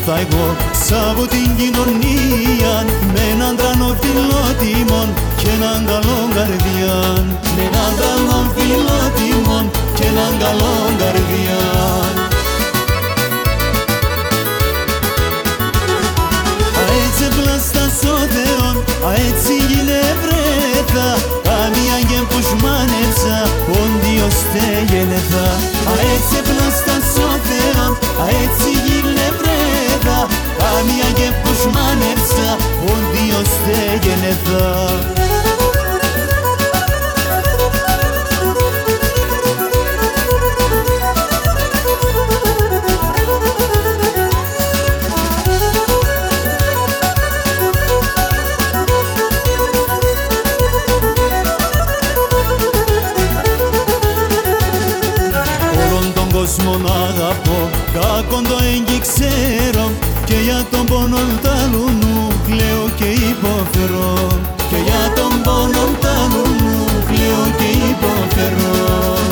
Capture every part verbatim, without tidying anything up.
θα εγώ από την κοινωνία με έναν τρανό φιλότιμον και έναν καλό καρδιάν, με έναν τρανό φιλότιμον και έναν καλό καρδιάν. Έτσι πλάστα σώδεον, έτσι γυλευρέθα, καμία και που σμάνεψα, όντιος τεγενεθα. Έτσι πλάστα σώδεον, έτσι γυλευρέθα, καμία και που σμάνεψα, όντιος τεγενεθα. Κόσμον αγαπώ, κακόν το έγκυ ξέρω, και για τον πόνο τ' άλλου μου κλαίω και υποφέρω, και για τον πόνο τ' άλλου μου κλαίω και υποφέρω.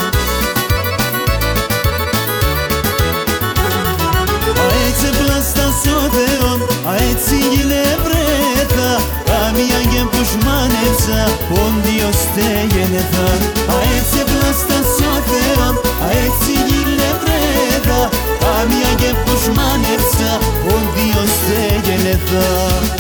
Α έτσι πλάστα σώδεον, α έτσι γυλευρέθα, καμία και που σμάνεψα, όντιος τεγενεθα. Α έτσι πλάστα σώδεον, α έτσι γυλευρέθα, καμία και που σμάνεψα, όντιος τεγενεθα.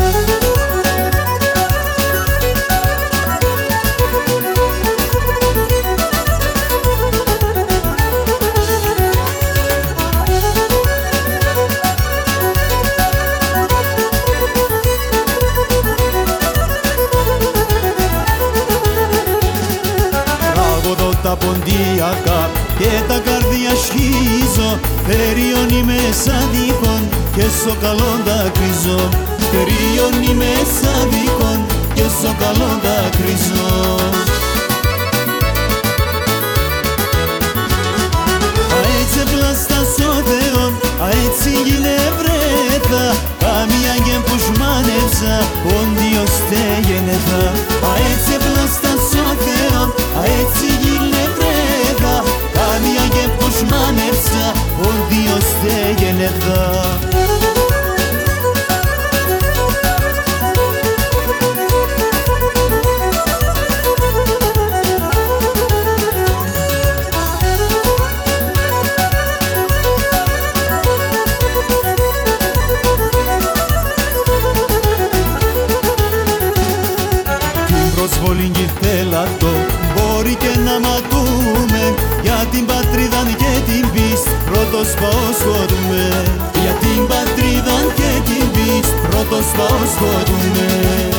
Τα ποντιακά και τα καρδιά σχίζω, περιώνει μέσα δίχων και στο καλό δάκρυζω, περιώνει μέσα δίχων και στο καλό δάκρυζω. Α έτσι πλάστα σώδεον, α έτσι γυλευρέθα, καμία και που σμάνεψα, όντιος τεγενεθα. Α έτσι πλάστα σώδεον, α έτσι γυλευρέθα, καμία και που σμάνεψα, όντιος τεγενεθα. Προσβολήν κι θέλατο, μπορεί και να ματούμε, για την πατρίδα και την πίστη πρώτος πάω σκοτούμε, για την πατρίδα και την πίστη πρώτος πάω σκοτούμε.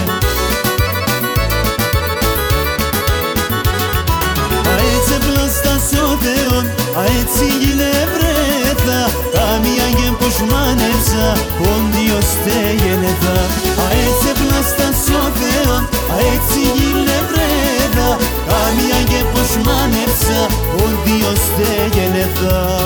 Α έτσι πλάστα σώδεον, α έτσι γυλευρέθα, καμία και που σμάνεψα, όντιος τεγενεθα. Α έτσι πλάστα σώδεον, α έτσι γυλευρέθα, καμία και που σμάνεψα, όντιος τεγενεθα.